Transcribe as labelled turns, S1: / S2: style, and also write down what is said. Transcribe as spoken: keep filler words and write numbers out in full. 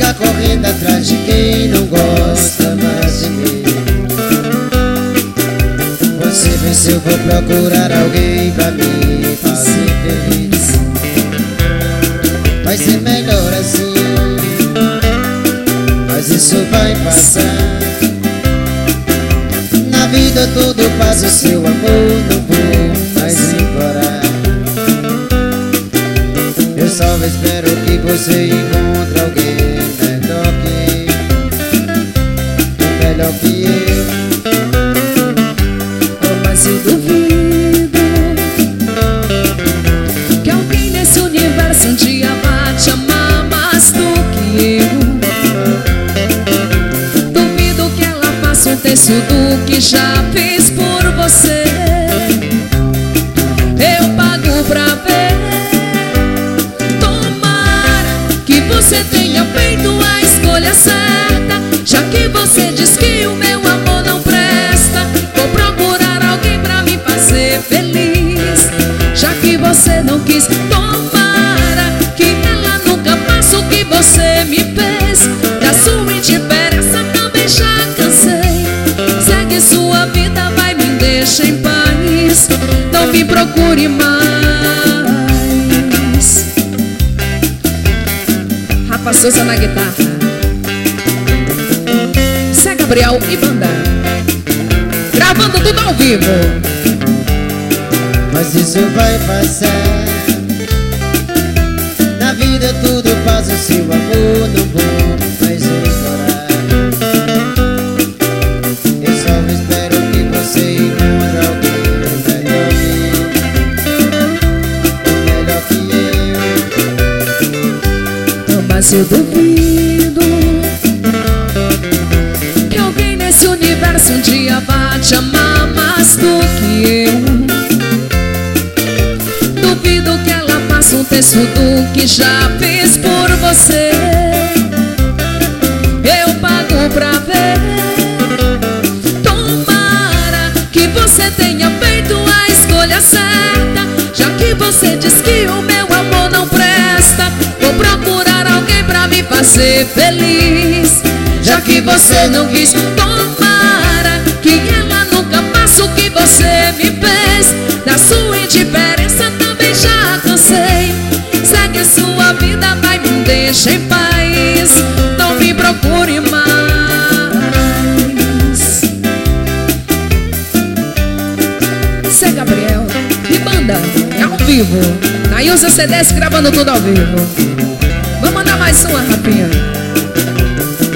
S1: ficar correndo atrás de quem não gosta mais de mim. Você venceu, vou procurar alguém pra me fazer feliz. Vai ser melhor assim, mas isso vai passar. Na vida tudo passa, o seu amor não vou mais implorar. Eu só espero que você encontre alguém melhor que melhor que eu.
S2: Oh, mas eu duvido que alguém nesse universo um dia vá te amar mais do que eu. Duvido que ela faça um terço do que já fiz por você. Eu pago pra ver. Você tenha feito a escolha certa, já que você diz que o meu amor não presta. Vou procurar alguém pra me fazer feliz, já que você não quis. Tomara que ela nunca faça o que você me fez. Da sua indiferença também já cansei. Segue sua vida, vai, me deixa em paz. Não me procure mais. Souza na guitarra, Zé Gabriel e banda, gravando tudo ao vivo.
S1: Mas isso vai passar. Na vida tudo passa, o seu amor não vou mais implorar. Eu só espero que você encontre alguém melhor que eu, melhor que eu.
S2: Mas eu duvido que alguém nesse universo um dia vá te amar mais do que eu. Duvido que ela faça um terço do que já fiz por você. Eu pago pra ver. Tomara que você tenha feito a escolha certa, já que você diz que o meu amor não presta. Vou procurar alguém pra me fazer feliz, já que você não quis. Tomara que ela nunca faça o que você me fez. Da sua indiferença também já cansei. Segue sua vida, vai, me deixa em paz. Não me procure mais. Zé Gabriel e banda, é ao vivo. Nailza C D S gravando tudo ao vivo. Vamos mandar mais uma, rapinha.